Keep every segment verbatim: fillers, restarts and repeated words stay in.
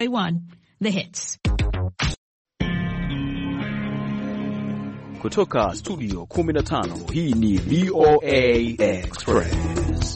The Hits. Kutoka studio kumi na tano, hii ni V O A Express.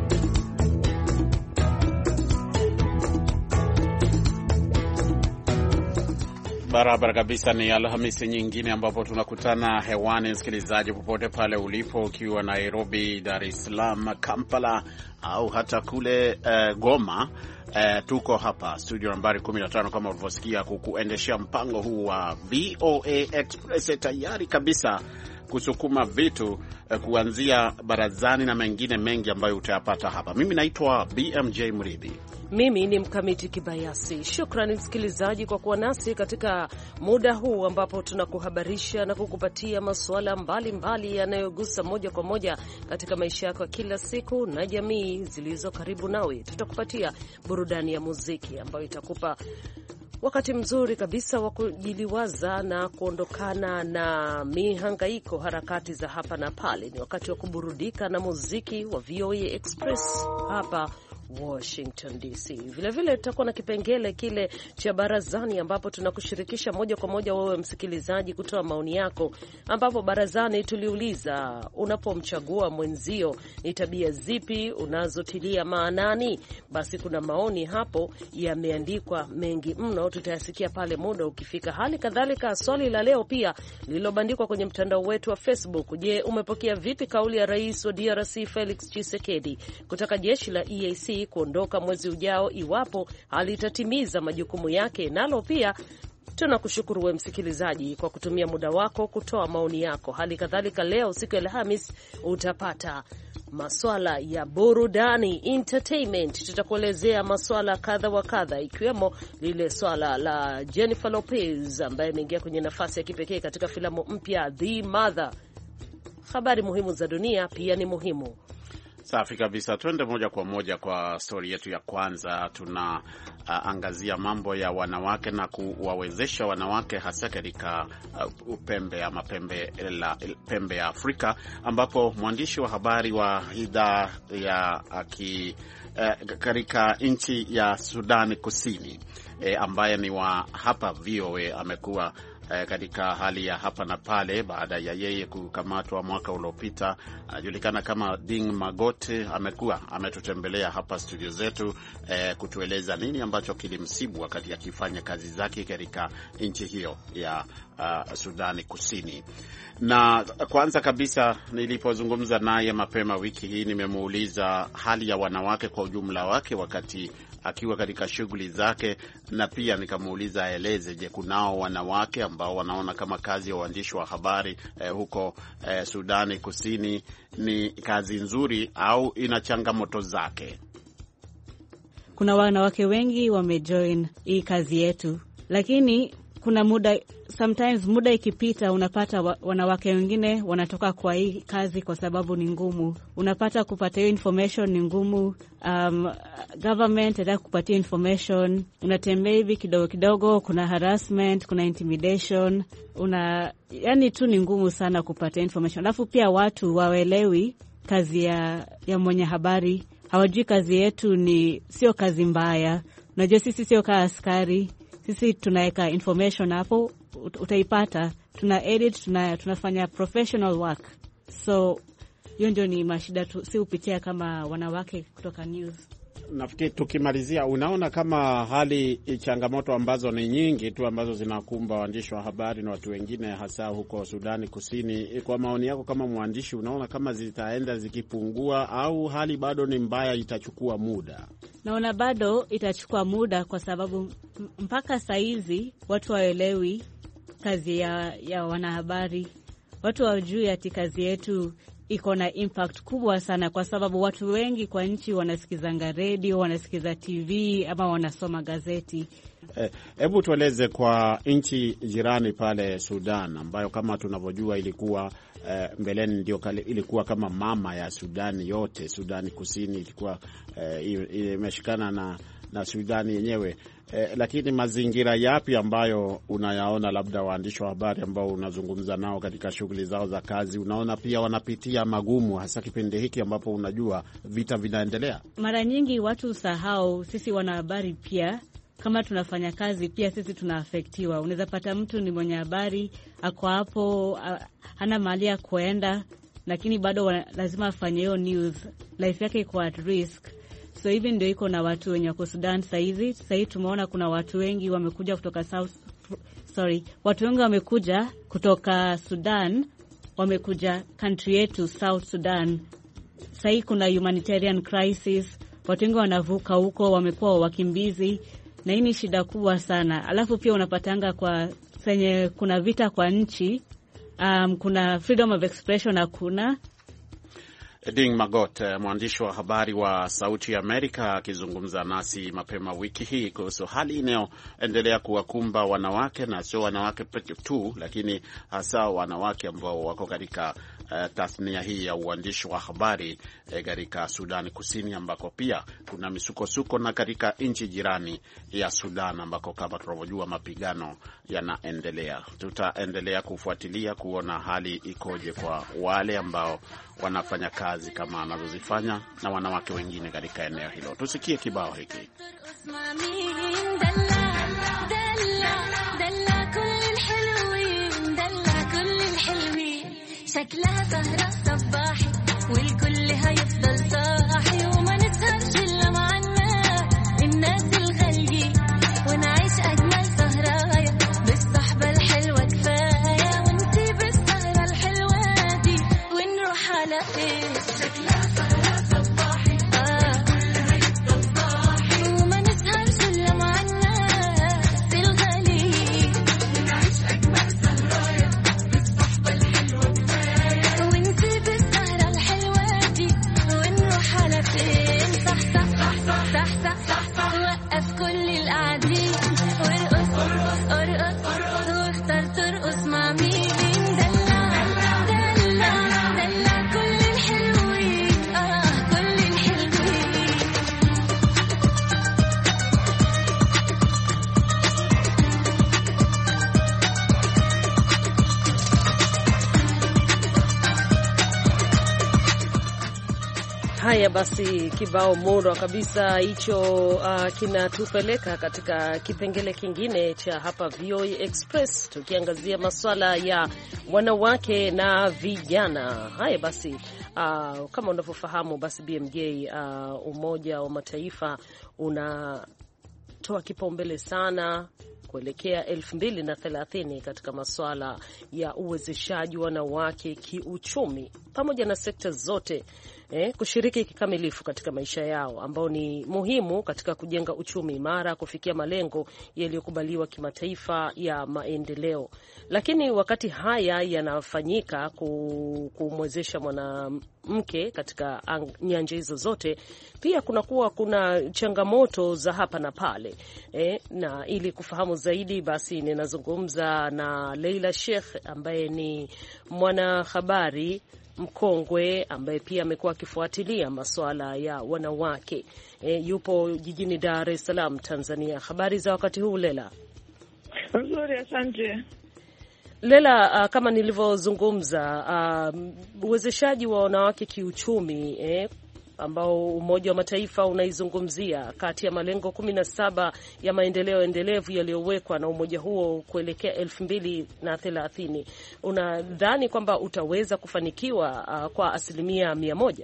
Barabara kabisa, ni Alhamisi nyingine ambapo tunakutana hewani, msikilizaji, popote pale ulipo, ukiwa Nairobi, Dar es Salaam, Kampala au hata kule uh, Goma. Uh, tuko hapa studio nambari kumi na tano kama ulivyosikia, kukuendeshea mpango huu wa V O A Express, tayari kabisa kusukuma vitu uh, kuanzia barazani na mengine mengi ambayo utayapata hapa. Mimi naitwa B M J Mridhi. Mimi ni Mkamiti Kibayasi. Shukrani msikilizaji kwa kuwa nasi katika muda huu ambapo tunakuhabarisha na kukupatia masuala mbalimbali yanayogusa moja kwa moja katika maisha yako kila siku na jamii zilizo karibu nawe. Tutakupatia burudani ya muziki ambayo itakupa wakati mzuri kabisa wa kujiliwaza na kuondokana na mihangaiko, harakati za hapa na pale. Ni wakati wa kuburudika na muziki wa V O A Express hapa Washington D C. Vile vile tutakuwa na kipengele kile cha barazani ambapo tunakushirikisha moja kwa moja wewe msikilizaji kutoa maoni yako, ambapo barazani tuliuliza, unapomchagua mwenzio ni tabia zipi unazotilia maanani? Basi kuna maoni hapo yameandikwa mengi mno, tutayasikia pale muda ukifika. Hali kadhalika swali la leo pia lililobandikwa kwenye mtandao wetu wa Facebook: je, umepokea vipi kauli ya Rais wa D R C Felix Tshisekedi kutaka jeshi la E A C kuondoka mwezi ujao iwapo halitatimiza majukumu yake? Nalo pia tunakushukuru wewe msikilizaji kwa kutumia muda wako kutoa maoni yako. Hali kadhalika leo siku ya Alhamis utapata maswala ya burudani, entertainment. Tutakuelezea maswala kadha wa kadha, ikiwemo lile swala la Jennifer Lopez ambaye ameingia kwenye nafasi ya kipekee katika filamu mpya The Mother. Habari muhimu za dunia pia ni muhimu. Safi kabisa, twende moja kwa moja kwa story yetu ya kwanza. Tuna uh, angazia mambo ya wanawake na kuwawezesha wanawake hasa katika uh, upembe ama pembe la pembe ya Afrika, ambapo mwandishi wa habari wa idhaa ya aki uh, katika nchi ya Sudan Kusini eh, ambaye ni wa hapa V O A amekuwa Eh, katika hali ya hapa na pale baada ya yeye kukamatwa mwaka uliopita. Anajulikana kama Ding Magote. Amekuwa ametutembelea hapa studio zetu eh, kutueleza nini ambacho kilimsibu wakati akifanya kazi zake katika nchi hiyo ya uh, Sudani Kusini. Na kwanza kabisa nilipozungumza naye mapema wiki hii, nimemuuliza hali ya wanawake kwa ujumla wake wakati akiwa katika shughuli zake, na pia nikamuuliza aeleze, je, kunao wanawake ambao wanaona kama kazi ya uandishi wa habari eh, huko eh, Sudani Kusini ni kazi nzuri au ina changamoto zake? Kuna wanawake wengi wamejoin hii kazi yetu, lakini kuna muda, sometimes muda ikipita unapata wa, wanawake wengine wanatoka kwa hii kazi kwa sababu ni ngumu. Unapata kupata hiyo information ni ngumu. Um, government inataka kupatia information, unatembea hivi kidogo kidogo, kuna harassment, kuna intimidation, una yani tu ni ngumu sana kupata information. Alafu pia watu waelewi kazi ya, ya mwenye habari, hawajui kazi yetu ni sio kazi mbaya. Unajua sisi sio kama askari, sisi tunaweka information hapo, utaipata, tuna edit, tuna, tunafanya professional work. So hiyo ndio ni mashida tu, si upitia kama wanawake kutoka news. Nafikiri tukimalizia, unaona kama hali changamoto ambazo ni nyingi tu ambazo zinakumba waandishi wa habari na watu wengine hasa huko Sudani Kusini, kwa maoni yako kama mwandishi, unaona kama zitaenda zikipungua au hali bado ni mbaya, itachukua muda? Naona bado itachukua muda kwa sababu mpaka saizi watu waelewi kazi ya, ya wanahabari. Watu wajui ati kazi yetu iko na impact kubwa sana, kwa sababu watu wengi kwa nchi wanasikizanga radio, wanasikiza T V ama wanasoma gazeti. Hebu eh, tueleze kwa nchi jirani pale Sudan, ambayo kama tunavyojua ilikuwa eh, mbeleni ndio ilikuwa kama mama ya Sudani yote. Sudani Kusini ilikuwa eh, imeshikana na na Sudani yenyewe. Eh, lakini mazingira yapi ambayo unayaona labda waandishi wa habari ambao unazungumza nao katika shughuli zao za kazi, unaona pia wanapitia magumu, hasa kipindi hiki ambapo unajua vita vinaendelea? Mara nyingi watu usahau sisi wanahabari pia kama tunafanya kazi pia sisi tunaafektiwa. Unaweza pata mtu ni mwenye habari, ako hapo, hana mahali ya kuenda, lakini bado lazima afanye hiyo news. Life yake iko at risk. So hivi ndio iko na watu wenye wako Sudan saizi. Sasa tumeona kuna watu wengi wamekuja kutoka South, sorry, watu wengi wamekuja kutoka Sudan, wamekuja country yetu South Sudan. Sasa kuna humanitarian crisis, watu wengi wanavuka huko, wamekuwa wakimbizi, na hii ni shida kubwa sana. Alafu pia unapatanga kwa senye kuna vita kwa nchi, um, kuna freedom of expression hakuna. Ding Magot, mwandishi wa habari wa Sauti ya Amerika, akizungumza nasi mapema wiki hii kuhusu hali inayoendelea kuwakumba wanawake, na sio wanawake pekee tu, lakini hasa wanawake ambao wako katika uh, tasnia hii ya uandishi wa habari katika uh, Sudani Kusini, ambako pia kuna misukosuko, na katika nchi jirani ya Sudan ambako kama tunavyojua mapigano yanaendelea. Tutaendelea kufuatilia kuona hali ikoje kwa wale ambao wanafanya kazi kama anazozifanya na wanawake wengine katika eneo hilo. Tusikie kibao hiki. Haya basi, kibao murwa kabisa hicho uh, kinatupeleka katika kipengele kingine cha hapa V O A Express, tukiangazia masuala ya wanawake na vijana. Haya basi, uh, kama unavyofahamu basi B M J, uh, Umoja wa Mataifa unatoa kipaumbele sana kuelekea elfu mbili na thelathini katika masuala ya uwezeshaji wanawake kiuchumi pamoja na sekta zote eh, kushiriki kikamilifu katika maisha yao, ambao ni muhimu katika kujenga uchumi imara, kufikia malengo yaliyokubaliwa kimataifa ya maendeleo. Lakini wakati haya yanafanyika kumwezesha mwanamke katika nyanja hizo zote, pia kunakuwa kuna changamoto za hapa na pale eh, na ili kufahamu zaidi basi ninazungumza na Leila Sheikh ambaye ni mwanahabari mkongwe ambaye pia amekuwa akifuatilia masuala ya wanawake. E, yupo jijini Dar es Salaam, Tanzania. Habari za wakati huu Lela? Nzuri, asante. Lela, uh, kama nilivyozungumza, uh, uwezeshaji wa wanawake kiuchumi eh, ambao Umoja wa Mataifa unaizungumzia kati ya malengo kumi na saba ya maendeleo endelevu yaliyowekwa na umoja huo kuelekea elfu mbili na thelathini. Unadhani kwamba utaweza kufanikiwa uh, kwa asilimia mia moja?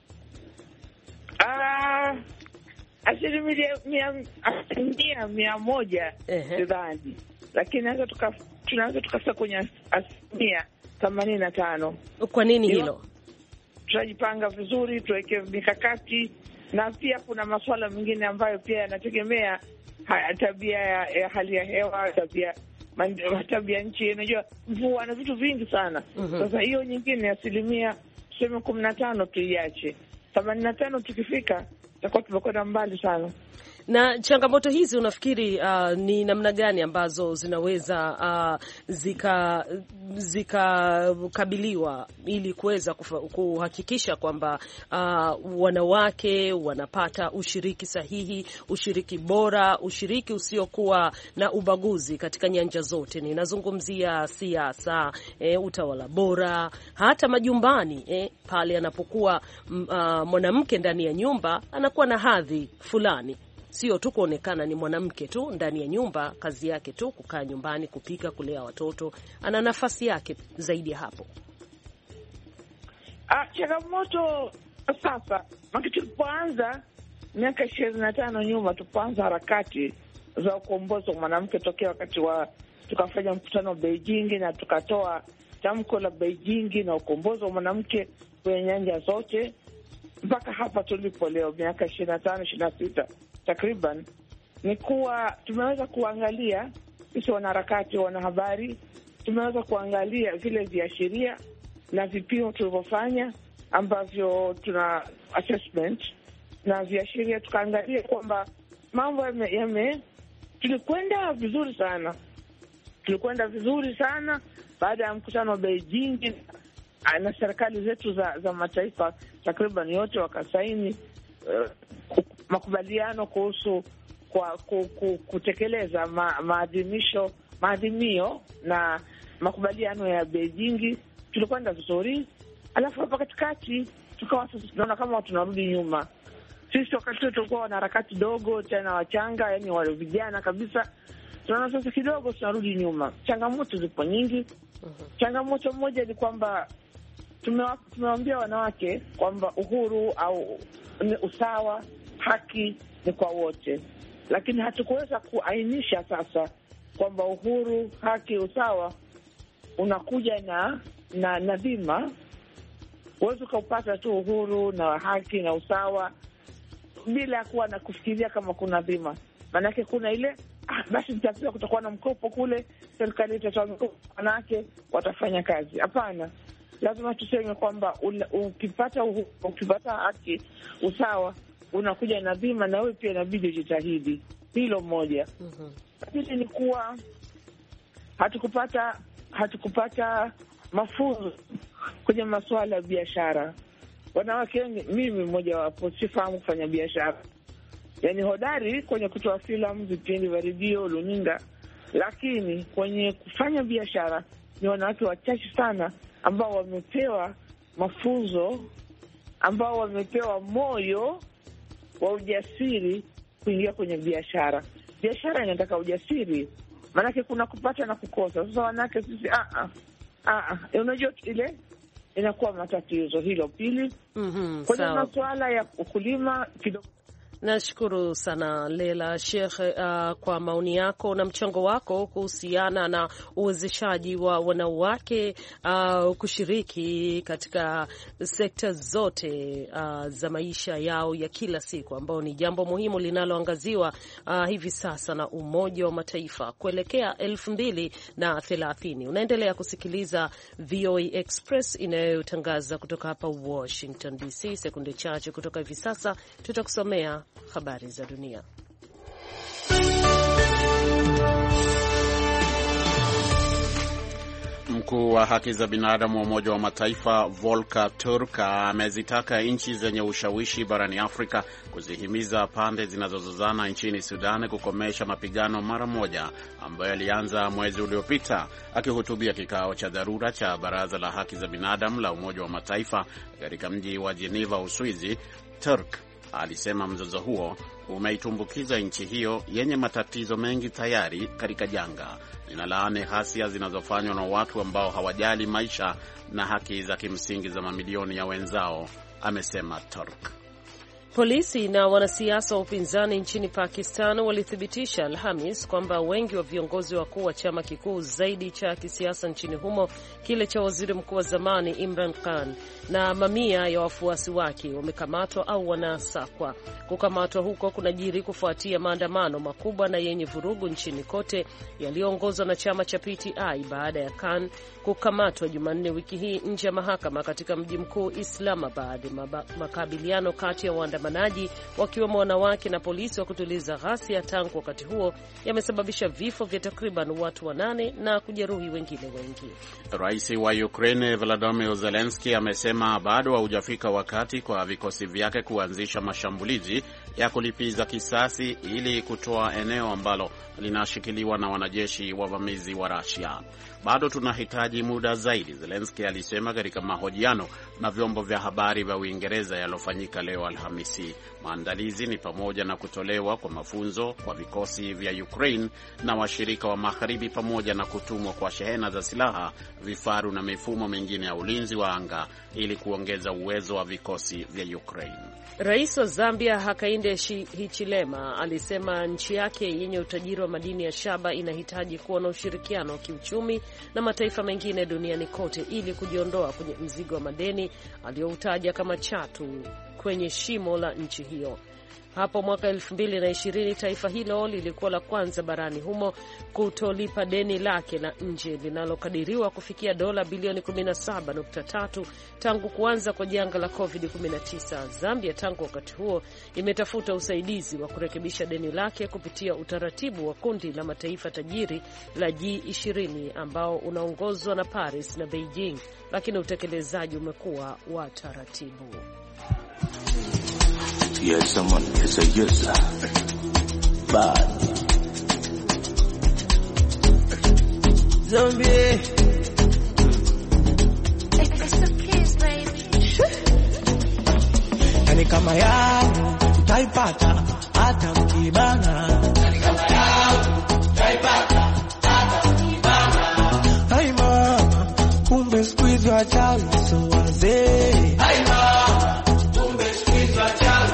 Uh, asilimia mia, asilimia mia moja sidhani, lakini naweza tuka, tunaweza tukafika kwenye asilimia themanini na tano. Kwa nini hilo? Tutajipanga vizuri, tuweke mikakati, na pia kuna masuala mengine ambayo pia yanategemea tabia ya, ya hali ya hewa, tabia tabia nchi, unajua mvua na vitu vingi sana. Mm-hmm. Sasa hiyo nyingine asilimia tuseme kumi na tano tuiache, themanini na tano tukifika tutakuwa tumekwenda mbali sana. Na changamoto hizi unafikiri uh, ni namna gani ambazo zinaweza uh, zika zikakabiliwa ili kuweza kuhakikisha kwamba uh, wanawake wanapata ushiriki sahihi, ushiriki bora, ushiriki usiokuwa na ubaguzi katika nyanja zote? Ninazungumzia siasa, eh, utawala bora, hata majumbani, eh, pale anapokuwa uh, mwanamke ndani ya nyumba anakuwa na hadhi fulani. sio tu kuonekana ni mwanamke tu ndani ya nyumba, kazi yake tu kukaa nyumbani, kupika, kulea watoto. Ana nafasi yake zaidi ya hapo. Ah, changamoto sasa, maki tulipoanza miaka ishirini na tano nyuma, tulipoanza harakati za ukombozi wa mwanamke tokea wakati wa tukafanya mkutano wa Beijing na tukatoa tamko la Beijing na ukombozi wa mwanamke kwenye nyanja zote, mpaka hapa tulipo leo miaka ishirini na tano ishirini na sita takriban, ni kuwa tumeweza kuangalia sisi wanaharakati, wanahabari, tumeweza kuangalia vile viashiria na vipimo tulivyofanya ambavyo tuna assessment na viashiria, tukaangalia kwamba mambo yame, yame tulikwenda vizuri sana tulikwenda vizuri sana baada ya mkutano wa Beijing, na serikali zetu za, za mataifa takriban yote wakasaini uh, makubaliano kuhusu kwa ku, ku, kutekeleza ma, maadhimisho maadhimio na makubaliano ya Beijing. Tulikwenda vizuri, alafu hapa katikati tukawa sasa tunaona kama tunarudi nyuma. Sisi wakati tulikuwa wana harakati dogo tena wachanga, yani wale vijana kabisa, tunaona sasa kidogo tunarudi nyuma. Changamoto zipo nyingi. Uh-huh. Changamoto moja ni kwamba tumewaambia wanawake kwamba uhuru au usawa, haki ni kwa wote, lakini hatukuweza kuainisha sasa kwamba uhuru, haki, usawa unakuja na na na dhima. Huwezi ukapata tu uhuru na haki na usawa bila ya kuwa na kufikiria kama kuna dhima. Maanake kuna ile ah, basi nitapewa, kutakuwa na mkopo kule, serikali itatoa mkopo, wanawake watafanya kazi. Hapana, lazima tuseme kwamba ukipata uhuru, ukipata haki, usawa, unakuja na dhima, na wewe pia inabidi ujitahidi. Hilo moja. Mhm. Pili ni kuwa hatukupata hatukupata mafunzo kwenye masuala ya biashara. Wanawake wengi, mimi mmoja wapo, sifahamu kufanya biashara. Yaani hodari kwenye kutoa filamu, vipindi vya redio, luninga, lakini kwenye kufanya biashara ni wanawake wachache sana ambao wamepewa mafunzo, ambao wamepewa moyo wa ujasiri kuingia kwenye biashara. Biashara inataka ujasiri, maanake kuna kupata na kukosa. Sasa wanawake sisi a a a a unajua ile inakuwa matatizo. Hilo pili. Mhm. Kwenye masuala ya ukulima kidogo. Nashukuru sana Lela Sheikh uh, kwa maoni yako na mchango wako kuhusiana na uwezeshaji wa wanawake uh, kushiriki katika sekta zote uh, za maisha yao ya kila siku, ambao ni jambo muhimu linaloangaziwa uh, hivi sasa na Umoja wa Mataifa kuelekea elfu mbili na thelathini. Unaendelea kusikiliza V O A Express inayotangaza kutoka hapa Washington D C. Sekunde chache kutoka hivi sasa tutakusomea habari za dunia. Mkuu wa haki za binadamu wa Umoja wa Mataifa Volker Turk amezitaka nchi zenye ushawishi barani Afrika kuzihimiza pande zinazozozana nchini Sudan kukomesha mapigano mara moja ambayo yalianza mwezi uliopita. Akihutubia kikao cha dharura cha Baraza la Haki za Binadamu la Umoja wa Mataifa katika mji wa Geneva, Uswizi, Turk alisema mzozo huo umeitumbukiza nchi hiyo yenye matatizo mengi tayari katika janga. Ninalaani ghasia zinazofanywa na watu ambao hawajali maisha na haki za kimsingi za mamilioni ya wenzao, amesema Turk. Polisi na wanasiasa wa upinzani nchini Pakistan walithibitisha Alhamis kwamba wengi wa viongozi wakuu wa chama kikuu zaidi cha kisiasa nchini humo, kile cha waziri mkuu wa zamani Imran Khan, na mamia ya wafuasi wake wamekamatwa au wanasakwa. Kukamatwa huko kunajiri kufuatia maandamano makubwa na yenye vurugu nchini kote yaliyoongozwa na chama cha P T I baada ya Khan kukamatwa Jumanne wiki hii nje ya mahakama katika mji mkuu Islamabad. Makabiliano kati ya waandamanaji wakiwemo wanawake na polisi wa kutuliza ghasia tangu wakati huo yamesababisha vifo vya takriban watu wanane na kujeruhi wengine wengi. Rais wa Ukraine Volodymyr Zelensky amesema bado haujafika wakati kwa vikosi vyake kuanzisha mashambulizi ya kulipiza kisasi ili kutoa eneo ambalo linashikiliwa na wanajeshi wavamizi wa Russia. Bado tunahitaji muda zaidi, Zelensky alisema katika mahojiano na vyombo vya habari vya Uingereza yalofanyika leo Alhamisi. Alhamisi. Maandalizi ni pamoja na kutolewa kwa mafunzo kwa vikosi vya Ukraine na washirika wa magharibi, pamoja na kutumwa kwa shehena za silaha, vifaru na mifumo mingine ya ulinzi wa anga ili kuongeza uwezo wa vikosi vya Ukraine. Rais wa Zambia Hakainde Hichilema alisema nchi yake yenye utajiri wa madini ya shaba inahitaji kuwa na ushirikiano wa kiuchumi na mataifa mengine duniani kote ili kujiondoa kwenye mzigo wa madeni aliyoutaja kama chatu kwenye shimo la nchi hiyo. Hapo mwaka elfu mbili na ishirini taifa hilo lilikuwa la kwanza barani humo kutolipa deni lake la nje linalokadiriwa kufikia dola bilioni kumi na saba nukta tatu tangu kuanza kwa janga la covid kumi na tisa. Zambia tangu wakati huo imetafuta usaidizi wa kurekebisha deni lake kupitia utaratibu wa kundi la mataifa tajiri la G ishirini ambao unaongozwa na Paris na Beijing, lakini utekelezaji umekuwa wa taratibu. Yes, someone is a yes, bad. Zombie. It's a kiss, baby. Yani kama yangu utaipata hata ukibana. Yani kama yangu utaipata hata ukibana. Hai mama, kumbe squeeze wa chawi so wazee. Hai mama, kumbe squeeze wa chawi.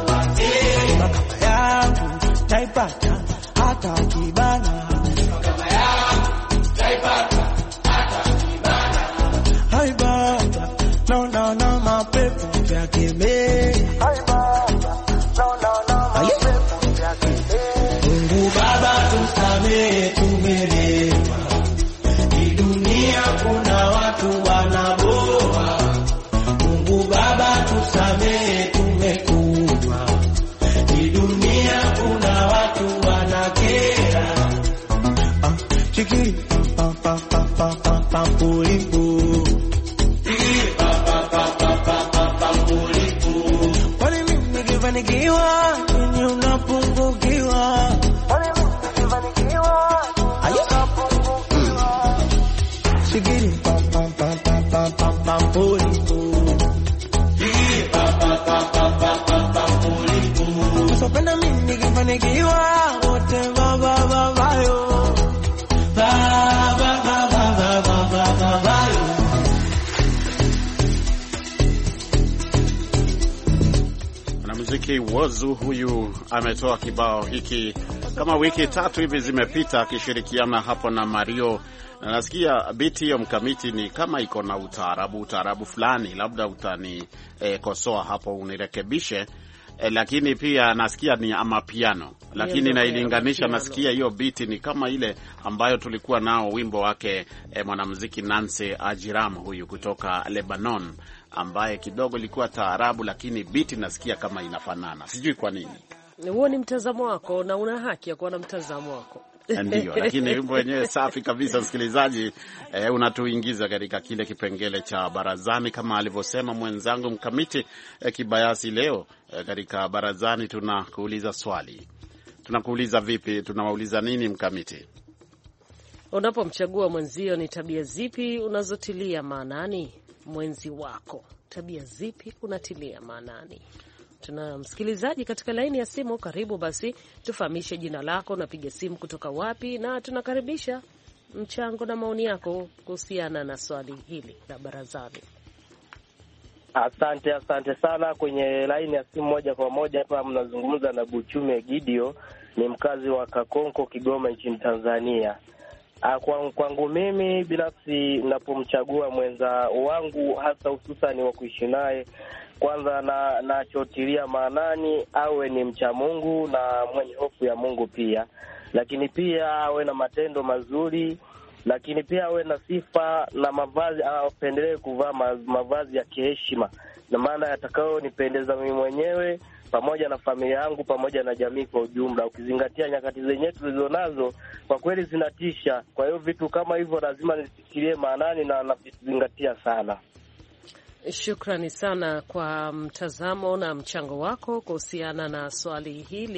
Taipata hata kibana, kama yangu taipata hata kibana. Hai baba, no no no mapepo ya keme. Hai baba, no no no mapepo ya keme. Mungu Baba tusamehe, tumelewa. Hii dunia kuna watu wanaboa. Mungu Baba tusamehe, tumekuwa. Hii dunia kuna watu wanakera. Ah, chiki pa pa pa pa pa pa pulipu. Chiki pa pa pa pa pa pa pa pulipu. Kwani mimi nikifanikiwa ninyi unapungukiwa? Kwani mimi nikifanikiwa ninyi unapungukiwa? Chiki pa pa pa pa pa pa pa pulipu. Chiki pa pa pa pa pa pa pa pulipu. Sopenda mimi nikifanikiwa wote baba baba yo. Baba baba baba baba yo. Mwanamuziki Whozu huyu ametoa kibao hiki kama wiki tatu hivi zimepita, akishirikiana hapo na Mario. Na nasikia biti hiyo mkamiti ni kama iko na utaarabu utaarabu fulani, labda utani eh, kosoa hapo unirekebishe. Eh, lakini pia nasikia ni ama piano, lakini nailinganisha, nasikia hiyo beat ni kama ile ambayo tulikuwa nao wimbo wake eh, mwanamuziki Nancy Ajiram huyu kutoka Lebanon, ambaye kidogo ilikuwa taarabu, lakini beat nasikia kama inafanana. Sijui kwa nini. Huo ni mtazamo wako na una haki ya kuwa na mtazamo wako. Ndio, lakini wimbo wenyewe safi kabisa. Msikilizaji, eh, unatuingiza katika kile kipengele cha barazani kama alivyosema mwenzangu Mkamiti eh, Kibayasi. Leo eh, katika barazani tunakuuliza swali. Tunakuuliza vipi? Tunawauliza nini Mkamiti? Unapomchagua mwenzio ni tabia zipi unazotilia maanani mwenzi wako? Tabia zipi unatilia maanani? Tuna msikilizaji katika laini ya simu. Karibu basi, tufahamishe jina lako, napiga simu kutoka wapi, na tunakaribisha mchango na maoni yako kuhusiana na swali hili la barazani. Asante, asante sana. Kwenye laini ya simu moja kwa moja hapa mnazungumza na Buchume Gidio, ni mkazi wa Kakonko, Kigoma nchini Tanzania. Kwa kwangu mimi binafsi, ninapomchagua mwenza wangu hasa hususan wa kuishi naye, kwanza na nachotilia maanani awe ni mcha Mungu na mwenye hofu ya Mungu pia, lakini pia awe na matendo mazuri, lakini pia awe na sifa na mavazi, apendelee kuvaa mavazi ya kiheshima, na maana yatakao nipendeza mimi mwenyewe pamoja na familia yangu pamoja na jamii kwa ujumla, ukizingatia nyakati zenyewe tulizonazo kwa kweli zinatisha. Kwa hiyo vitu kama hivyo lazima nisikilie maanani na navizingatia sana. Shukrani sana kwa mtazamo na mchango wako kuhusiana na swali hili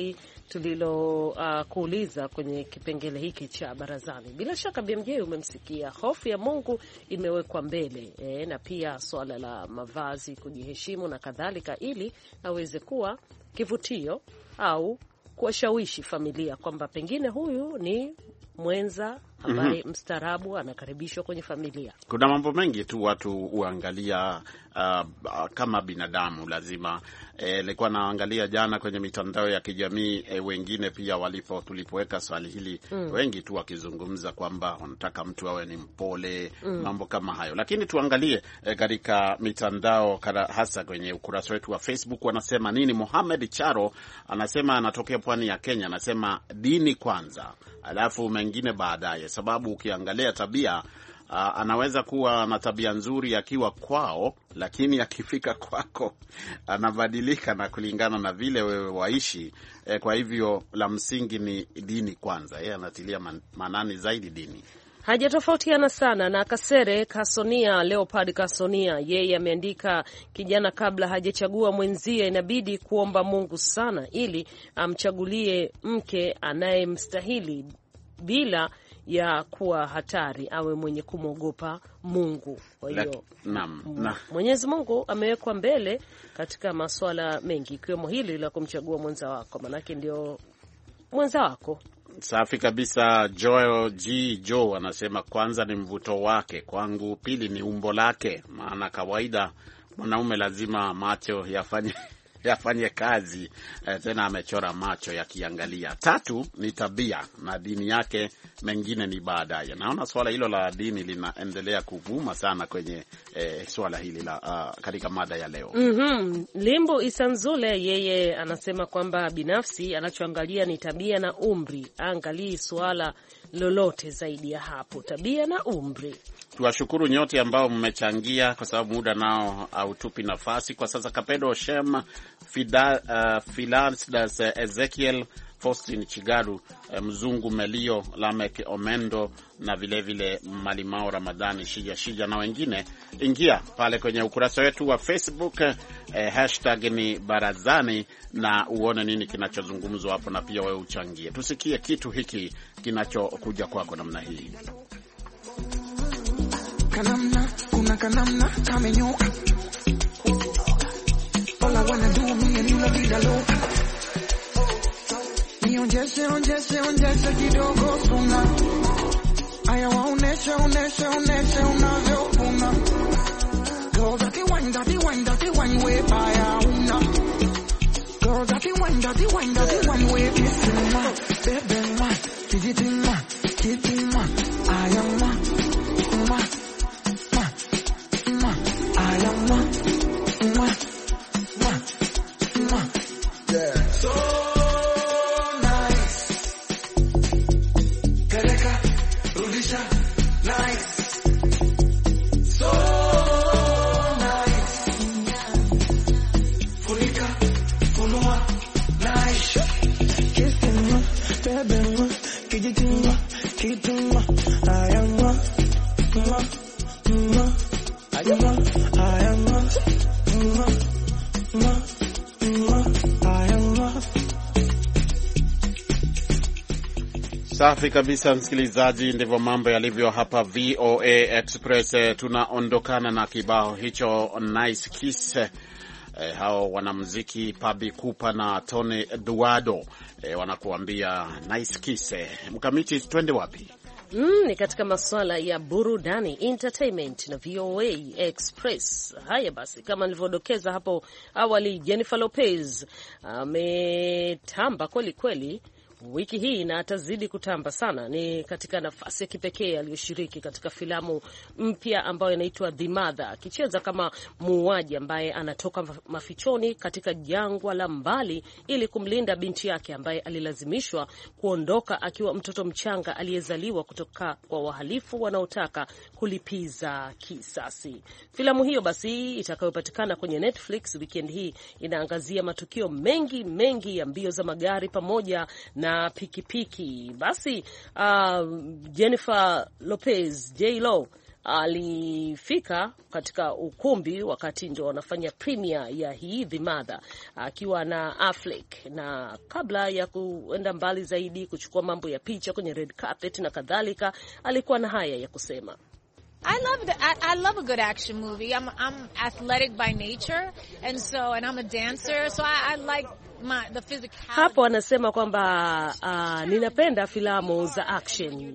tulilo uh, kuuliza kwenye kipengele hiki cha barazani. Bila shaka B M J umemsikia, hofu ya Mungu imewekwa mbele e, na pia swala la mavazi, kujiheshimu na kadhalika, ili aweze kuwa kivutio au kuwashawishi familia kwamba pengine huyu ni mwenza ambaye mm -hmm. mstaarabu anakaribishwa kwenye familia. Kuna mambo mengi tu watu huangalia uh, kama binadamu lazima. Nilikuwa e, naangalia jana kwenye mitandao ya kijamii e, wengine pia walipo tulipoweka swali hili mm. wengi tu wakizungumza kwamba wanataka mtu awe ni mpole mm. mambo kama hayo. Lakini tuangalie e, katika mitandao kada, hasa kwenye ukurasa wetu wa Facebook wanasema nini. Mohamed Charo anasema, anatokea pwani ya Kenya, anasema dini kwanza alafu mengine baadaye, sababu ukiangalia tabia Uh, anaweza kuwa na tabia nzuri akiwa kwao, lakini akifika kwako anabadilika na kulingana na vile wewe waishi. E, kwa hivyo la msingi ni dini kwanza. Yeye anatilia man, manani zaidi dini. Hajatofautiana sana na Kasere Kasonia, Leopard Kasonia. Yeye ameandika, kijana kabla hajachagua mwenzie inabidi kuomba Mungu sana ili amchagulie mke anayemstahili bila ya kuwa hatari, awe mwenye kumwogopa Mungu. Kwa hiyo Mwenyezi Mungu amewekwa mbele katika masuala mengi, ikiwemo hili la kumchagua mwenza wako, manake ndio mwenza wako. Safi kabisa. Joel G Joe anasema kwanza ni mvuto wake kwangu, pili ni umbo lake, maana kawaida mwanaume lazima macho yafanye yafanye kazi eh, tena amechora macho yakiangalia. Tatu ni tabia na dini yake, mengine ni baadaye. Naona swala hilo la dini linaendelea kuvuma sana kwenye eh, swala hili la uh, katika mada ya leo. Mhm. Limbo Isanzule yeye anasema kwamba binafsi anachoangalia ni tabia na umri, angalii swala lolote zaidi ya hapo, tabia na umri. Tuwashukuru nyote ambao mmechangia, kwa sababu muda nao hautupi nafasi kwa sasa. Kapedo Shem, Fida, uh, Philandas, uh, Ezekiel, Faustin Chigaru, uh, Mzungu Melio, Lamek Omendo na vile vile Malimao Ramadhani, Shija Shija na wengine. Ingia pale kwenye ukurasa wetu wa Facebook, uh, hashtag ni barazani, na uone nini kinachozungumzwa hapo, na pia wewe uchangie. Tusikie kitu hiki kinachokuja kwako namna hii. Kanamna, kuna kanamna kamenyoka. All I wanna do me and you la vida loca. Nionjeshe, onjeshe, onjeshe kidogo suna. Aya waoneshe, oneshe, oneshe unavyopuna. Girl dati wine, dati wine, dati wine we baya una. Girl dati wine, dati wine, dati wine we kisima. Bebe ma, kijitima, kitima, aya ma, ma. Safi kabisa, msikilizaji, ndivyo mambo yalivyo hapa V O A Express. Tunaondokana na kibao hicho Nice Kiss. E, hao wanamuziki Pabi Kupa na Tony Eduardo e, wanakuambia Nice Kiss. Mkamiti, twende wapi? Mm, ni katika masuala ya burudani, entertainment na V O A Express. Haya basi, kama nilivyodokeza hapo awali, Jennifer Lopez ametamba kweli kweli wiki hii na atazidi kutamba sana. Ni katika nafasi ya kipekee aliyoshiriki katika filamu mpya ambayo inaitwa The Mother, akicheza kama muuaji ambaye anatoka mafichoni katika jangwa la mbali ili kumlinda binti yake ambaye alilazimishwa kuondoka akiwa mtoto mchanga aliyezaliwa kutoka kwa wahalifu wanaotaka kulipiza kisasi. Filamu hiyo basi itakayopatikana kwenye Netflix weekend hii inaangazia matukio mengi mengi ya mbio za magari pamoja na pikipiki. Basi uh, Jennifer Lopez J-Lo alifika katika ukumbi wakati ndio wanafanya premiere ya hii The Mother akiwa na Affleck, na kabla ya kuenda mbali zaidi kuchukua mambo ya picha kwenye red carpet na kadhalika, alikuwa na haya ya kusema. I love the, I, I love a good action movie. I'm I'm athletic by nature, and so and I'm a dancer, so I, I like my the physicality. Hapo anasema kwamba uh, ninapenda filamu za action.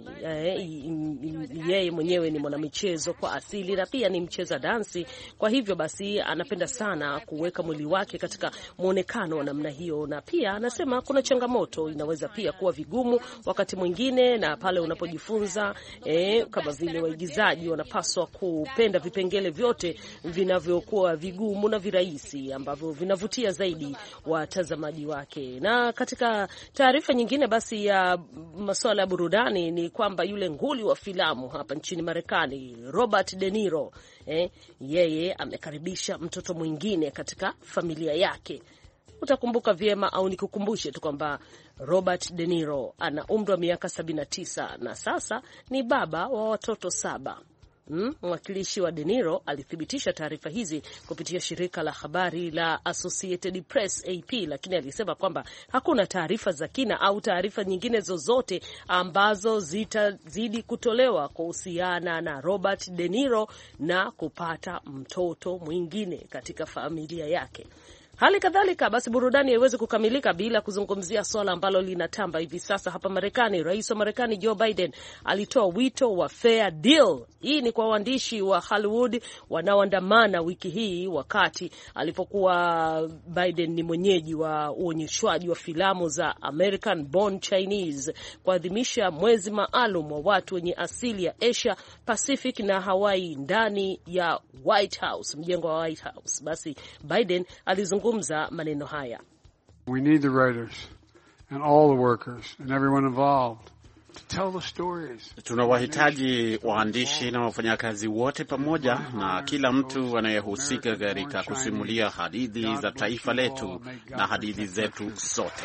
Yeye mwenyewe ni mwanamichezo kwa asili na pia ni mcheza dansi, kwa hivyo basi anapenda sana kuweka mwili wake katika muonekano wa namna hiyo, na pia anasema kuna changamoto, inaweza pia kuwa vigumu wakati mwingine, na pale unapojifunza eh, kama vile waigizaji wanapaswa kupenda vipengele vyote vinavyokuwa vigumu na virahisi ambavyo vinavutia zaidi watazamaji wake. Na katika taarifa nyingine basi ya masuala ya burudani ni kwamba yule nguli wa filamu hapa nchini Marekani, Robert De Niro, eh, yeye amekaribisha mtoto mwingine katika familia yake. Utakumbuka vyema au nikukumbushe tu kwamba Robert De Niro ana umri wa miaka sabini na tisa na sasa ni baba wa watoto saba. Hmm, mwakilishi wa De Niro alithibitisha taarifa hizi kupitia shirika la habari la Associated Press A P, lakini alisema kwamba hakuna taarifa za kina au taarifa nyingine zozote ambazo zitazidi kutolewa kuhusiana na Robert De Niro na kupata mtoto mwingine katika familia yake. Hali kadhalika basi burudani haiwezi kukamilika bila kuzungumzia swala ambalo linatamba hivi sasa hapa Marekani. Rais wa Marekani Joe Biden alitoa wito wa fair deal. Hii ni kwa waandishi wa Hollywood wanaoandamana wiki hii wakati alipokuwa Biden ni mwenyeji wa uonyeshwaji wa filamu za American Born Chinese kuadhimisha mwezi maalum wa watu wenye asili ya Asia Pacific na Hawaii ndani ya White House, mjengo wa White House. Basi Biden alizungumza maneno haya. We need the writers and all the workers and everyone involved to tell the stories. Tunawahitaji waandishi na wafanyakazi wote pamoja na kila mtu anayehusika katika kusimulia hadithi za taifa letu na hadithi zetu sote.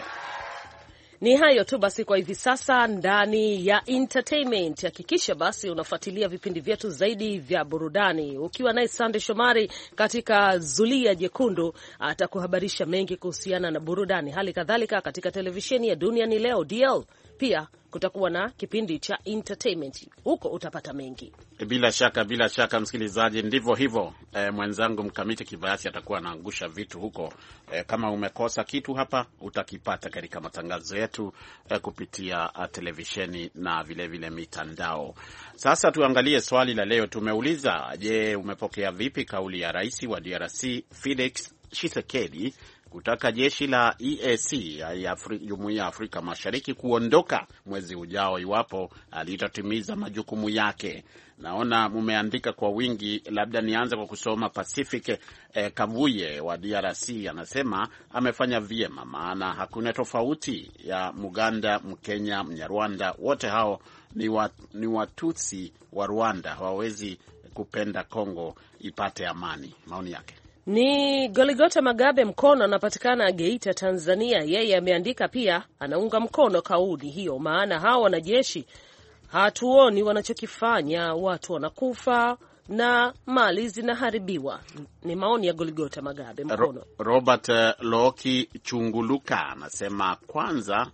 Ni hayo tu basi kwa hivi sasa ndani ya entertainment. Hakikisha basi unafuatilia vipindi vyetu zaidi vya burudani. Ukiwa naye Sande Shomari katika Zulia Jekundu atakuhabarisha mengi kuhusiana na burudani. Hali kadhalika katika televisheni ya Duniani Leo D L pia kutakuwa na kipindi cha entertainment. Huko utapata mengi. Bila shaka, bila shaka msikilizaji, ndivyo hivyo. E, mwenzangu Mkamiti Kibayasi atakuwa anaangusha vitu huko. E, kama umekosa kitu hapa utakipata katika matangazo yetu e, kupitia televisheni na vile vile mitandao. Sasa tuangalie swali la leo. Tumeuliza, je, umepokea vipi kauli ya rais wa D R C Felix Tshisekedi kutaka jeshi la E A C ya Jumuiya ya Afrika Mashariki kuondoka mwezi ujao iwapo alitatimiza majukumu yake? Naona mumeandika kwa wingi, labda nianze kwa kusoma. Pacific eh, Kavuye wa D R C anasema amefanya vyema, maana hakuna tofauti ya Muganda, Mkenya, Mnyarwanda, wote hao ni, wa, ni Watutsi wa Rwanda, hawawezi kupenda Kongo ipate amani. Maoni yake. Ni Goligota Magabe Mkono, anapatikana Geita, Tanzania. Yeye ameandika pia anaunga mkono kauli hiyo, maana hao wanajeshi hatuoni wanachokifanya, watu wanakufa na mali zinaharibiwa. Ni maoni ya Goligota Magabe Mkono. Robert uh, Loki Chunguluka anasema kwanza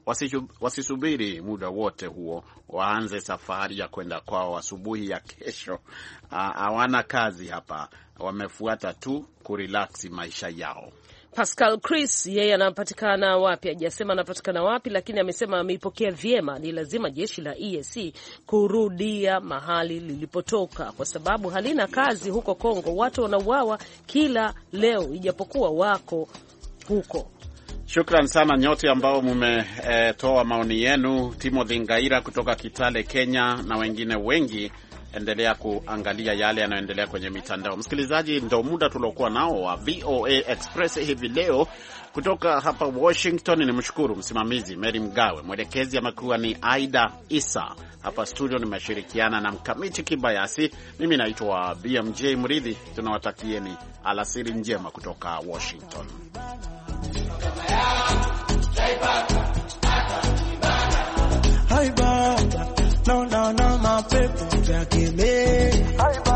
wasisubiri muda wote huo, waanze safari ya kwenda kwao asubuhi ya kesho. Hawana kazi hapa, wamefuata tu kurelax maisha yao. Pascal Chris yeye anapatikana wapi? Hajasema anapatikana wapi, lakini amesema ameipokea vyema. Ni lazima jeshi la E A C kurudia mahali lilipotoka kwa sababu halina kazi huko Kongo. Watu wanauawa kila leo ijapokuwa wako huko. Shukran sana nyote ambao mmetoa e, maoni yenu. Timothy Ngaira kutoka Kitale, Kenya, na wengine wengi. Endelea kuangalia yale yanayoendelea kwenye mitandao. Msikilizaji, ndio muda tuliokuwa nao wa V O A Express hivi leo kutoka hapa Washington. Nimshukuru msimamizi Mary Mgawe, mwelekezi amekuwa ni Aida Isa. Hapa studio nimeshirikiana na Mkamiti Kibayasi. Mimi naitwa B M J Mridhi. Tunawatakieni alasiri njema kutoka Washington. Hai baba, no no no my people. chake me